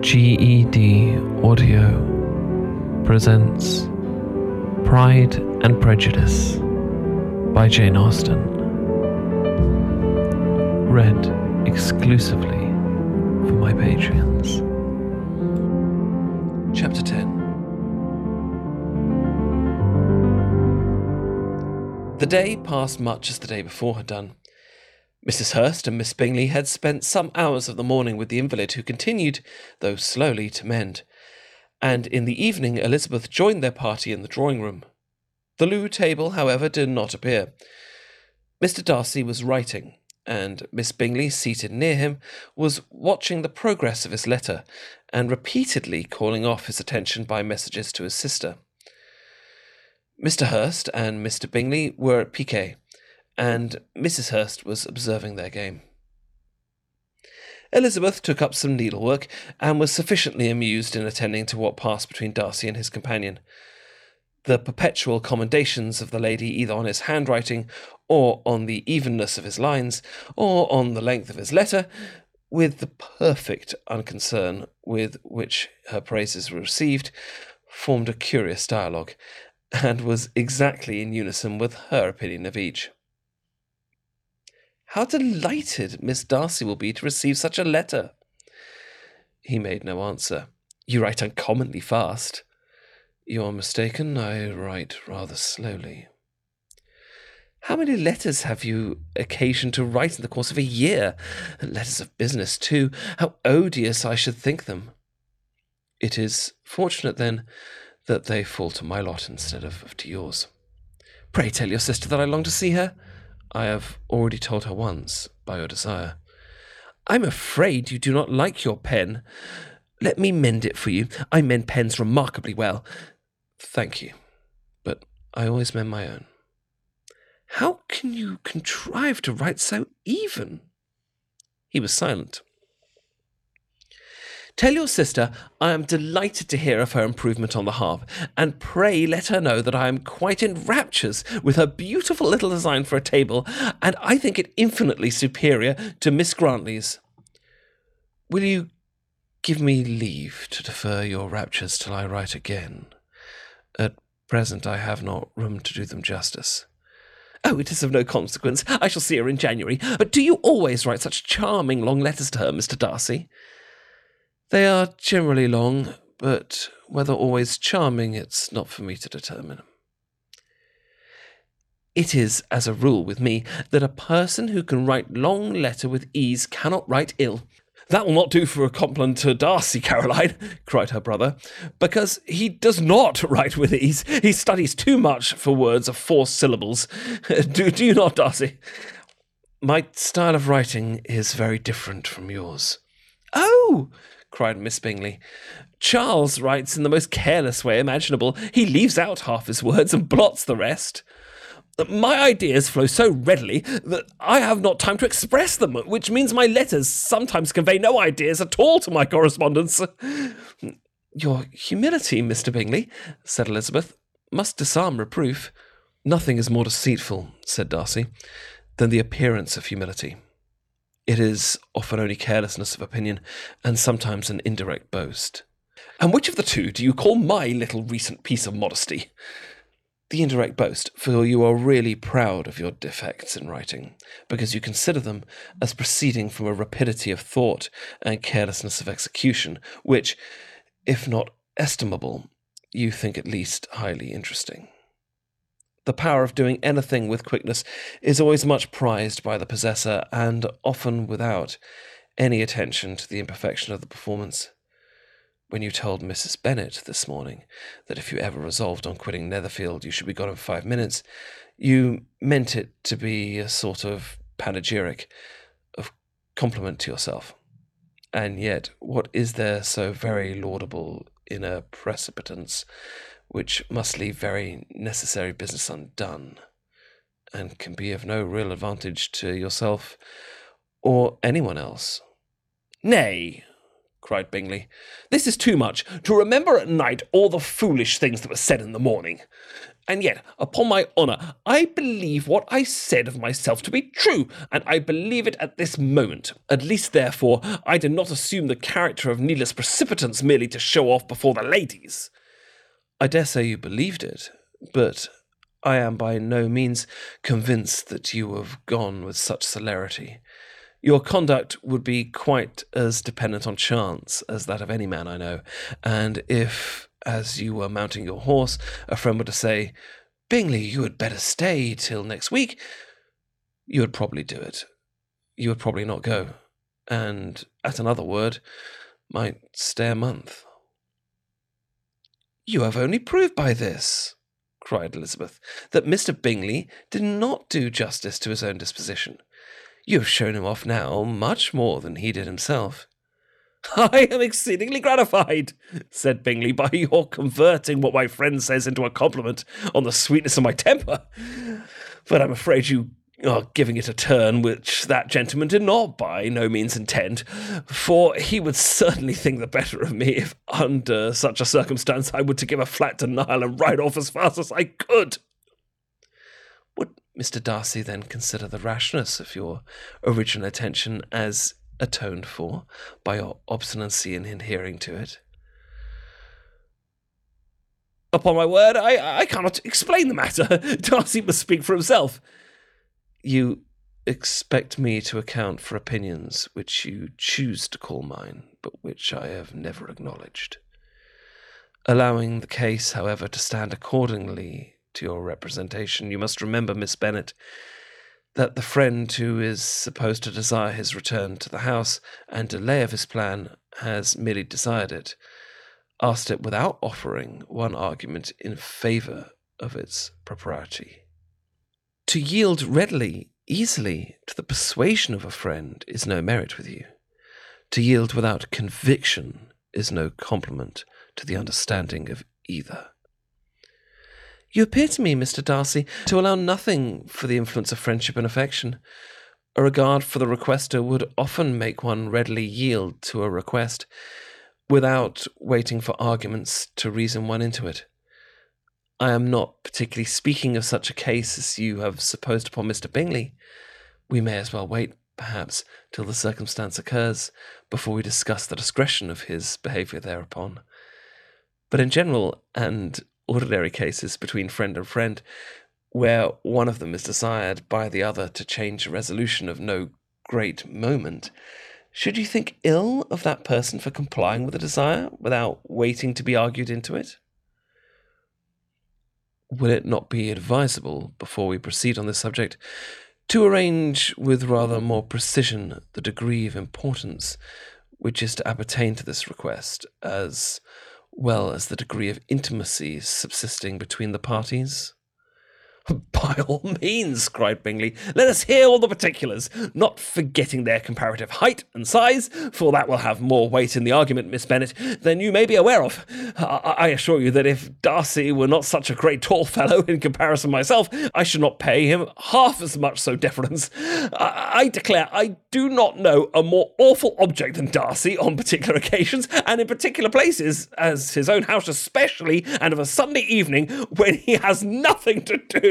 GED Audio presents Pride and Prejudice by Jane Austen. Read exclusively for my Patreons. Chapter 10. The day passed much as the day before had done. Mrs. Hurst and Miss Bingley had spent some hours of the morning with the invalid, who continued, though slowly, to mend, and in the evening Elizabeth joined their party in the drawing-room. The loo table, however, did not appear. Mr. Darcy was writing, and Miss Bingley, seated near him, was watching the progress of his letter, and repeatedly calling off his attention by messages to his sister. Mr. Hurst and Mr. Bingley were at piquet, and Mrs. Hurst was observing their game. Elizabeth took up some needlework, and was sufficiently amused in attending to what passed between Darcy and his companion. The perpetual commendations of the lady either on his handwriting, or on the evenness of his lines, or on the length of his letter, with the perfect unconcern with which her praises were received, formed a curious dialogue, and was exactly in unison with her opinion of each. "How delighted Miss Darcy will be to receive such a letter!" He made no answer. "You write uncommonly fast." "You are mistaken. I write rather slowly." "How many letters have you occasion to write in the course of a year? Letters of business, too. How odious I should think them." "It is fortunate, then, that they fall to my lot instead of to yours." "Pray tell your sister that I long to see her." "I have already told her once, by your desire." "I'm afraid you do not like your pen. Let me mend it for you. I mend pens remarkably well." "Thank you, but I always mend my own." "How can you contrive to write so even?" He was silent. "Tell your sister I am delighted to hear of her improvement on the harp, and pray let her know that I am quite in raptures with her beautiful little design for a table, and I think it infinitely superior to Miss Grantley's." "Will you give me leave to defer your raptures till I write again? At present I have not room to do them justice." "Oh, it is of no consequence. I shall see her in January. But do you always write such charming long letters to her, Mr. Darcy?" "They are generally long, but whether always charming, it's not for me to determine." "It is, as a rule with me, that a person who can write long letter with ease cannot write ill." "That will not do for a compliment to Darcy, Caroline," cried her brother, "because he does not write with ease. He studies too much for words of 4 syllables. Do you not, Darcy?" "My style of writing is very different from yours." "Oh!" cried Miss Bingley. "Charles writes in the most careless way imaginable. He leaves out half his words and blots the rest. My ideas flow so readily that I have not time to express them, which means my letters sometimes convey no ideas at all to my correspondence." "Your humility, Mr. Bingley," said Elizabeth, "must disarm reproof." "Nothing is more deceitful," said Darcy, "than the appearance of humility. It is often only carelessness of opinion, and sometimes an indirect boast." "And which of the two do you call my little recent piece of modesty?" "The indirect boast, for you are really proud of your defects in writing, because you consider them as proceeding from a rapidity of thought and carelessness of execution, which, if not estimable, you think at least highly interesting. The power of doing anything with quickness is always much prized by the possessor, and often without any attention to the imperfection of the performance. When you told Mrs. Bennet this morning that if you ever resolved on quitting Netherfield you should be gone in 5 minutes, you meant it to be a sort of panegyric, of compliment to yourself. And yet what is there so very laudable in a precipitance which must leave very necessary business undone, and can be of no real advantage to yourself or anyone else?" "Nay," cried Bingley, "this is too much. To remember at night all the foolish things that were said in the morning! And yet, upon my honour, I believe what I said of myself to be true, and I believe it at this moment. At least, therefore, I did not assume the character of needless precipitance merely to show off before the ladies. I dare say you believed it, but I am by no means convinced that you have gone with such celerity. Your conduct would be quite as dependent on chance as that of any man I know, and if, as you were mounting your horse, a friend were to say, "Bingley, you had better stay till next week," you would probably do it. You would probably not go, and, at another word, might stay a month. "You have only proved by this," cried Elizabeth, "that Mr. Bingley did not do justice to his own disposition. You have shown him off now much more than he did himself." "I am exceedingly gratified," said Bingley, "by your converting what my friend says into a compliment on the sweetness of my temper. But I'm afraid you are giving it a turn which that gentleman did not by no means intend, for he would certainly think the better of me if, under such a circumstance, I were to give a flat denial and ride off as fast as I could." "Would Mr. Darcy then consider the rashness of your original attention as atoned for by your obstinacy in adhering to it?" "Upon my word, I cannot explain the matter. Darcy must speak for himself." "You expect me to account for opinions which you choose to call mine, but which I have never acknowledged. Allowing the case, however, to stand accordingly to your representation, you must remember, Miss Bennet, that the friend who is supposed to desire his return to the house and delay of his plan has merely desired it, asked it without offering one argument in favour of its propriety. To yield readily, easily, to the persuasion of a friend is no merit with you. To yield without conviction is no compliment to the understanding of either. You appear to me, Mr. Darcy, to allow nothing for the influence of friendship and affection. A regard for the requester would often make one readily yield to a request, without waiting for arguments to reason one into it. I am not particularly speaking of such a case as you have supposed upon Mr. Bingley. We may as well wait, perhaps, till the circumstance occurs, before we discuss the discretion of his behaviour thereupon. But in general and ordinary cases between friend and friend, where one of them is desired by the other to change a resolution of no great moment, should you think ill of that person for complying with a desire without waiting to be argued into it? Will it not be advisable, before we proceed on this subject, to arrange with rather more precision the degree of importance which is to appertain to this request, as well as the degree of intimacy subsisting between the parties? By all means, cried Bingley, let us hear all the particulars, not forgetting their comparative height and size, for that will have more weight in the argument, Miss Bennet, than you may be aware of. I assure you that if Darcy were not such a great tall fellow in comparison myself, I should not pay him half as much so deference. I declare I do not know a more awful object than Darcy on particular occasions, and in particular places, as his own house especially, and of a Sunday evening, when he has nothing to do.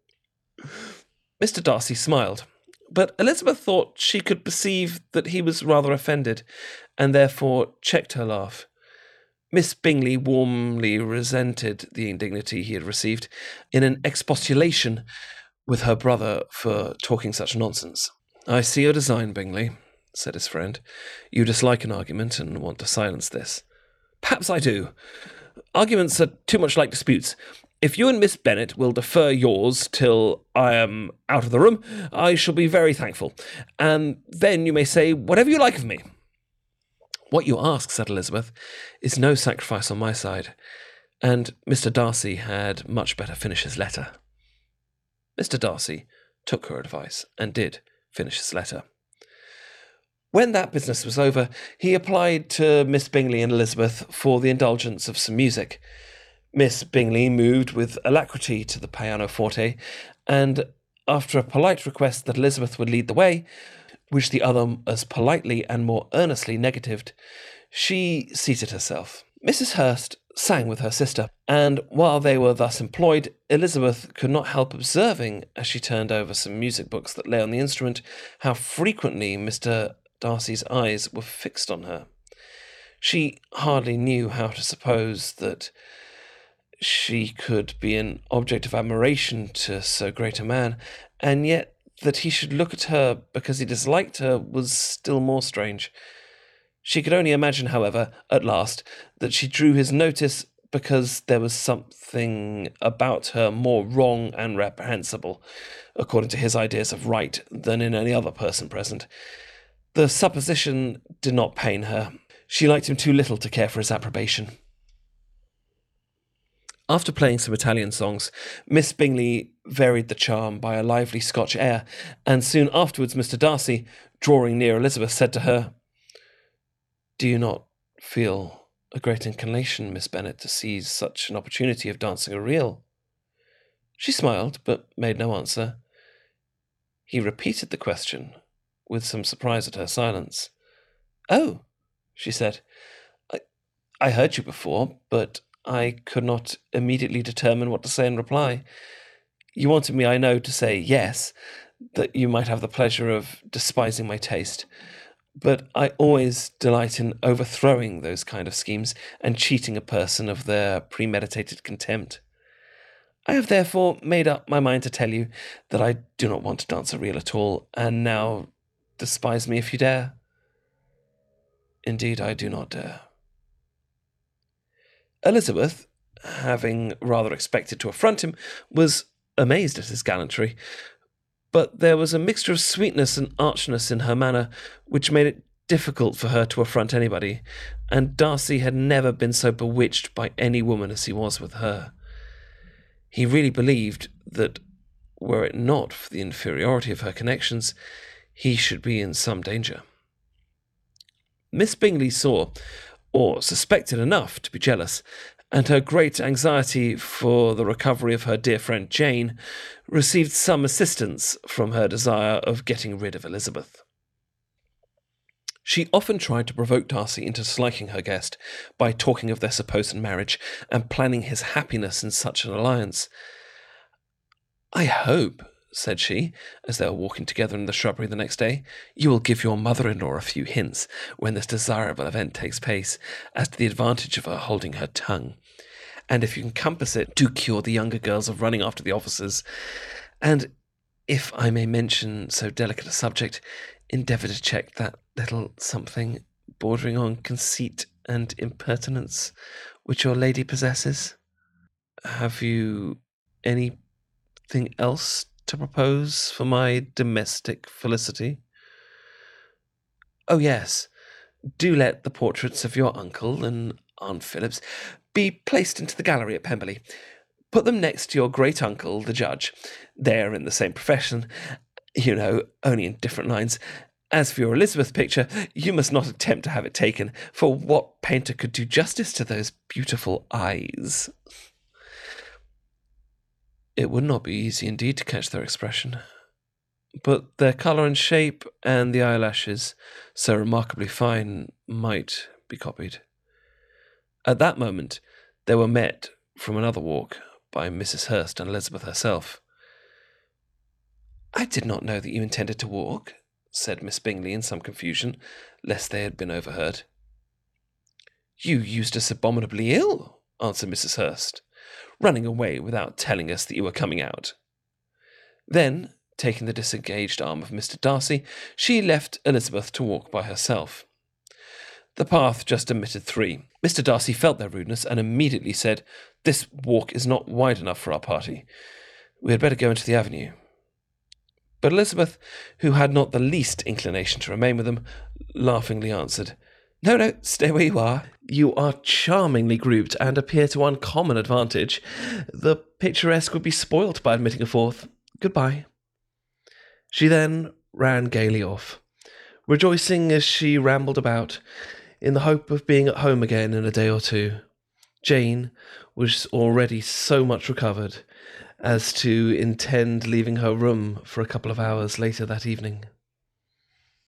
Mr. Darcy smiled, but Elizabeth thought she could perceive that he was rather offended, and therefore checked her laugh. Miss Bingley warmly resented the indignity he had received in an expostulation with her brother for talking such nonsense. I see your design, Bingley, said his friend. You dislike an argument and want to silence this. Perhaps I do. Arguments are too much like disputes. If you and Miss Bennet will defer yours till I am out of the room, I shall be very thankful, and then you may say whatever you like of me. What you ask, said Elizabeth, is no sacrifice on my side, and Mr. Darcy had much better finish his letter. Mr. Darcy took her advice, and did finish his letter. When that business was over, he applied to Miss Bingley and Elizabeth for the indulgence of some music. Miss Bingley moved with alacrity to the pianoforte, and after a polite request that Elizabeth would lead the way, which the other as politely and more earnestly negatived, she seated herself. Mrs. Hurst sang with her sister, and while they were thus employed, Elizabeth could not help observing, as she turned over some music books that lay on the instrument, how frequently Mr. Darcy's eyes were fixed on her. She hardly knew how to suppose that she could be an object of admiration to so great a man, and yet that he should look at her because he disliked her was still more strange. She could only imagine, however, at last, that she drew his notice because there was something about her more wrong and reprehensible, according to his ideas of right, than in any other person present. The supposition did not pain her. She liked him too little to care for his approbation. After playing some Italian songs, Miss Bingley varied the charm by a lively Scotch air, and soon afterwards Mr. Darcy, drawing near Elizabeth, said to her, "Do you not feel a great inclination, Miss Bennet, to seize such an opportunity of dancing a reel?" She smiled, but made no answer. He repeated the question, with some surprise at her silence. "Oh," she said, I heard you before, but I could not immediately determine what to say in reply. You wanted me, I know, to say yes, that you might have the pleasure of despising my taste. But I always delight in overthrowing those kind of schemes and cheating a person of their premeditated contempt. I have therefore made up my mind to tell you that I do not want to dance a reel at all, and now despise me if you dare." "Indeed, I do not dare." Elizabeth, having rather expected to affront him, was amazed at his gallantry, but there was a mixture of sweetness and archness in her manner which made it difficult for her to affront anybody, and Darcy had never been so bewitched by any woman as he was with her. He really believed that, were it not for the inferiority of her connections, he should be in some danger. Miss Bingley saw, or suspected enough to be jealous, and her great anxiety for the recovery of her dear friend Jane received some assistance from her desire of getting rid of Elizabeth. She often tried to provoke Darcy into disliking her guest by talking of their supposed marriage and planning his happiness in such an alliance. "I hope," said she, as they were walking together in the shrubbery the next day, "you will give your mother-in-law a few hints, when this desirable event takes place, as to the advantage of her holding her tongue. And if you can compass it, do cure the younger girls of running after the officers. And, if I may mention so delicate a subject, endeavour to check that little something bordering on conceit and impertinence which your lady possesses. Have you anything else to propose for my domestic felicity?" "Oh, yes. Do let the portraits of your uncle and Aunt Phillips be placed into the gallery at Pemberley. Put them next to your great uncle, the judge. They are in the same profession, you know, only in different lines. As for your Elizabeth picture, you must not attempt to have it taken, for what painter could do justice to those beautiful eyes?" It would not be easy indeed to catch their expression, but their colour and shape and the eyelashes, so remarkably fine, might be copied. At that moment they were met from another walk by Mrs. Hurst and Elizabeth herself. "I did not know that you intended to walk," said Miss Bingley in some confusion, lest they had been overheard. "You used us abominably ill," answered Mrs. Hurst, "running away without telling us that you were coming out." Then, taking the disengaged arm of Mr. Darcy, she left Elizabeth to walk by herself. The path just admitted three. Mr. Darcy felt their rudeness and immediately said, "This walk is not wide enough for our party. We had better go into the avenue." But Elizabeth, who had not the least inclination to remain with them, laughingly answered, No, stay where you are. You are charmingly grouped and appear to uncommon advantage. The picturesque would be spoilt by admitting a fourth. Goodbye." She then ran gaily off, rejoicing as she rambled about, in the hope of being at home again in a day or two. Jane was already so much recovered as to intend leaving her room for a couple of hours later that evening.